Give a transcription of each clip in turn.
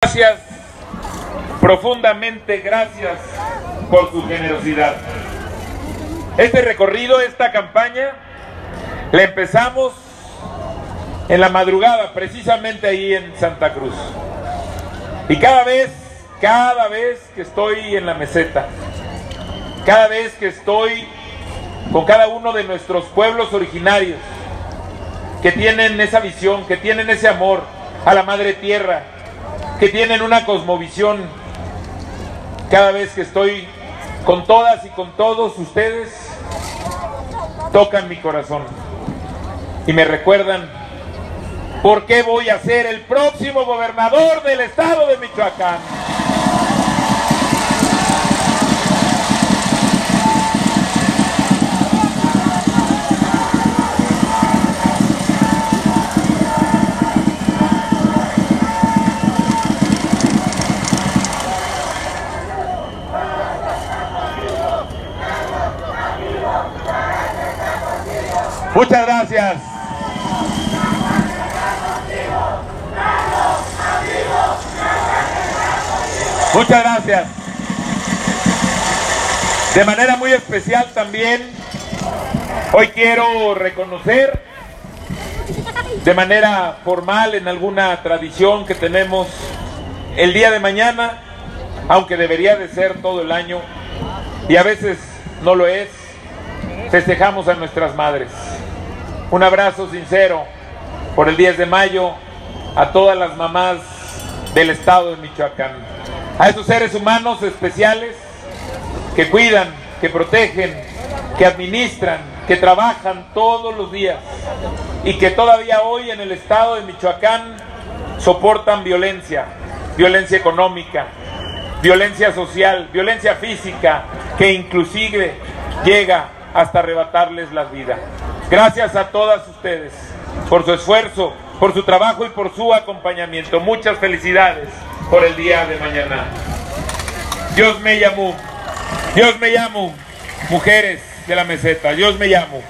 Gracias, profundamente gracias por su generosidad. Este recorrido, esta campaña, la empezamos en la madrugada, precisamente ahí en Santa Cruz. Y cada vez que estoy en la meseta, cada vez que estoy con cada uno de nuestros pueblos originarios, que tienen esa visión, que tienen ese amor a la madre tierra, que tienen una cosmovisión, cada vez que estoy con todas y con todos ustedes, tocan mi corazón y me recuerdan por qué voy a ser el próximo gobernador del estado de Michoacán. Muchas gracias. Muchas gracias. De manera muy especial también, hoy quiero reconocer de manera formal en alguna tradición que tenemos el día de mañana, aunque debería de ser todo el año, y a veces no lo es, festejamos a nuestras madres. Un abrazo sincero por el 10 de mayo a todas las mamás del estado de Michoacán, a esos seres humanos especiales que cuidan, que protegen, que administran, que trabajan todos los días y que todavía hoy en el estado de Michoacán soportan violencia, violencia económica, violencia social, violencia física, que inclusive llega hasta arrebatarles la vida. Gracias a todas ustedes por su esfuerzo, por su trabajo y por su acompañamiento. Muchas felicidades por el día de mañana. Dios me llamo, mujeres de la meseta, Dios me llamo.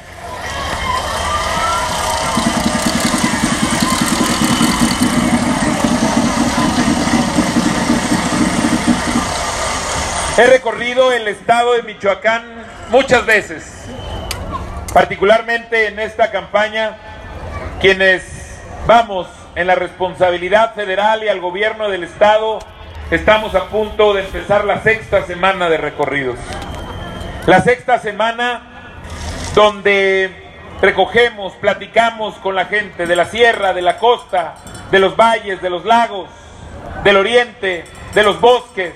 He recorrido el estado de Michoacán muchas veces. Particularmente en esta campaña, quienes vamos en la responsabilidad federal y al gobierno del estado, estamos a punto de empezar la sexta semana de recorridos. La sexta semana donde recogemos, platicamos con la gente de la sierra, de la costa, de los valles, de los lagos, del oriente, de los bosques.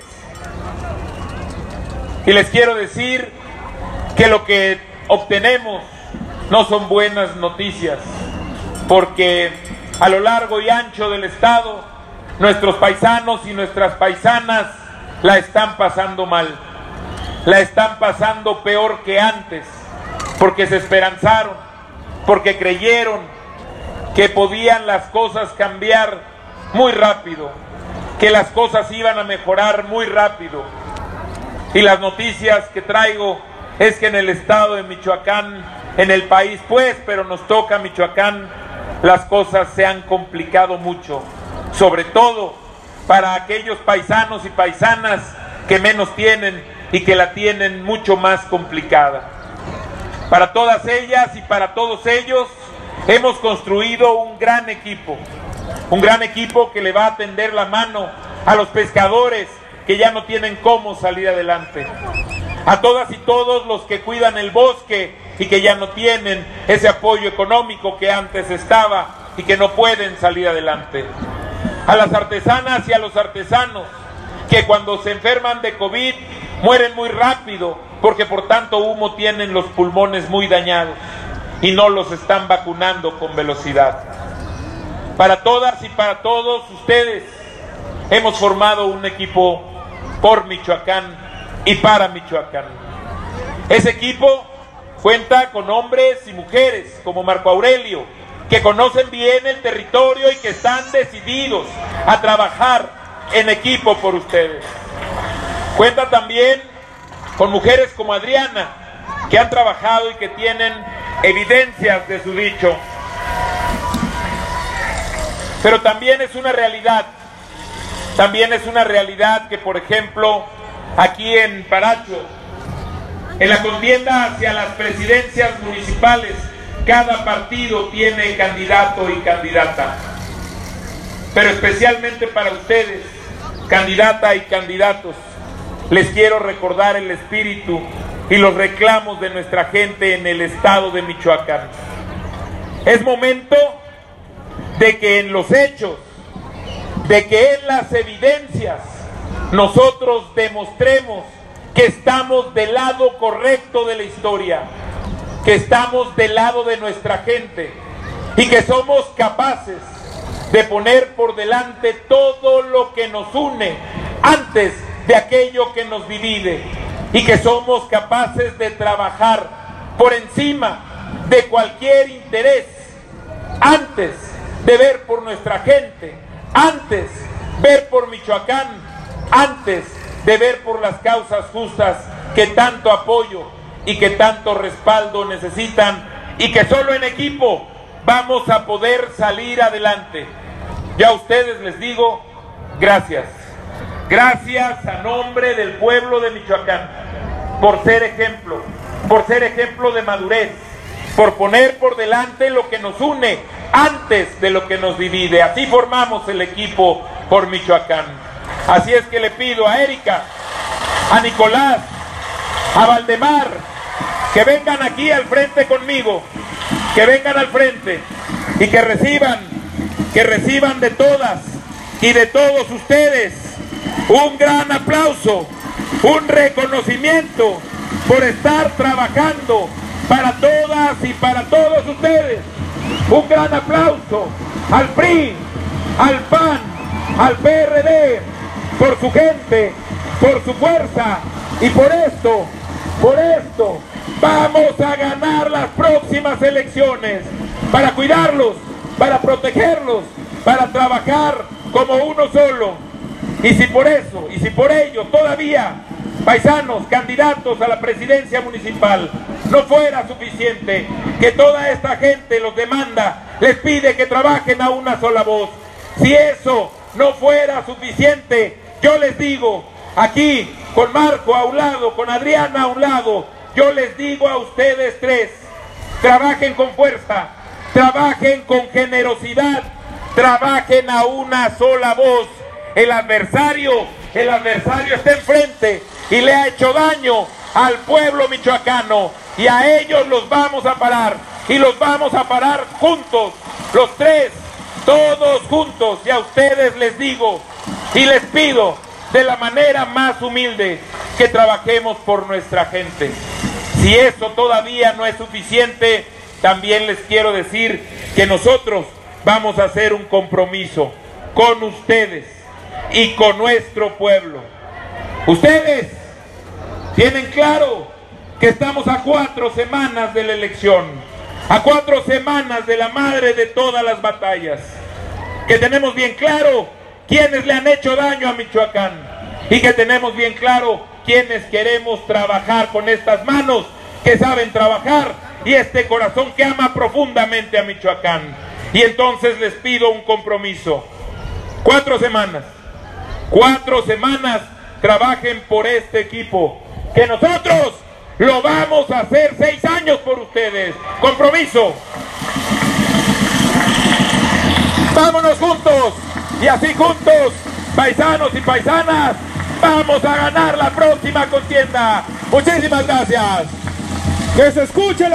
Y les quiero decir que lo que obtenemos no son buenas noticias, porque a lo largo y ancho del estado, nuestros paisanos y nuestras paisanas la están pasando mal, la están pasando peor que antes, porque se esperanzaron, porque creyeron que podían las cosas cambiar muy rápido, que las cosas iban a mejorar muy rápido. Y las noticias que traigo es que en el estado de Michoacán, en el país pues, pero nos toca Michoacán, las cosas se han complicado mucho, sobre todo para aquellos paisanos y paisanas que menos tienen y que la tienen mucho más complicada. Para todas ellas y para todos ellos hemos construido un gran equipo que le va a tender la mano a los pescadores que ya no tienen cómo salir adelante, a todas y todos los que cuidan el bosque y que ya no tienen ese apoyo económico que antes estaba y que no pueden salir adelante, a las artesanas y a los artesanos que cuando se enferman de COVID mueren muy rápido porque por tanto humo tienen los pulmones muy dañados y no los están vacunando con velocidad. Para todas y para todos ustedes hemos formado un equipo por Michoacán y para Michoacán. Ese equipo cuenta con hombres y mujeres como Marco Aurelio, que conocen bien el territorio y que están decididos a trabajar en equipo por ustedes. Cuenta también con mujeres como Adriana, que han trabajado y que tienen evidencias de su dicho. Pero también es una realidad También es una realidad que, por ejemplo, aquí en Paracho, en la contienda hacia las presidencias municipales, cada partido tiene candidato y candidata. Pero especialmente para ustedes, candidata y candidatos, les quiero recordar el espíritu y los reclamos de nuestra gente en el estado de Michoacán. Es momento de que en los hechos, de que en las evidencias, nosotros demostremos que estamos del lado correcto de la historia, que estamos del lado de nuestra gente y que somos capaces de poner por delante todo lo que nos une antes de aquello que nos divide, y que somos capaces de trabajar por encima de cualquier interés, antes de ver por nuestra gente, antes ver por Michoacán, antes de ver por las causas justas que tanto apoyo y que tanto respaldo necesitan, y que solo en equipo vamos a poder salir adelante. Ya a ustedes les digo, gracias. Gracias a nombre del pueblo de Michoacán, por ser ejemplo de madurez, por poner por delante lo que nos une antes de lo que nos divide. Así formamos el equipo por Michoacán. Así es que le pido a Erika, a Nicolás, a Valdemar, que vengan aquí al frente conmigo, que vengan al frente y que reciban de todas y de todos ustedes un gran aplauso, un reconocimiento por estar trabajando para todas y para todos ustedes. Un gran aplauso al PRI, al PAN, al PRD, por su gente, por su fuerza, y por esto vamos a ganar las próximas elecciones, para cuidarlos, para protegerlos, para trabajar como uno solo. Y si por eso, y si por ello todavía, paisanos, candidatos a la presidencia municipal, no fuera suficiente, que toda esta gente los demanda, les pide que trabajen a una sola voz. Si eso no fuera suficiente, yo les digo, aquí, con Marco a un lado, con Adriana a un lado, yo les digo a ustedes tres, trabajen con fuerza, trabajen con generosidad, trabajen a una sola voz. El adversario está enfrente y le ha hecho daño al pueblo michoacano, y a ellos los vamos a parar, y los vamos a parar juntos, los tres, todos juntos. Y a ustedes les digo y les pido de la manera más humilde que trabajemos por nuestra gente. Si eso todavía no es suficiente, también les quiero decir que nosotros vamos a hacer un compromiso con ustedes y con nuestro pueblo. Ustedes tienen claro que estamos a 4 semanas de la elección, a 4 semanas de la madre de todas las batallas, que tenemos bien claro quiénes le han hecho daño a Michoacán, y que tenemos bien claro quiénes queremos trabajar con estas manos que saben trabajar y este corazón que ama profundamente a Michoacán. Y entonces les pido un compromiso: 4 semanas, 4 semanas, trabajen por este equipo, que nosotros lo vamos a hacer 6 años por ustedes. Compromiso. Vámonos juntos, y así juntos, paisanos y paisanas, vamos a ganar la próxima contienda. Muchísimas gracias. Que se escuche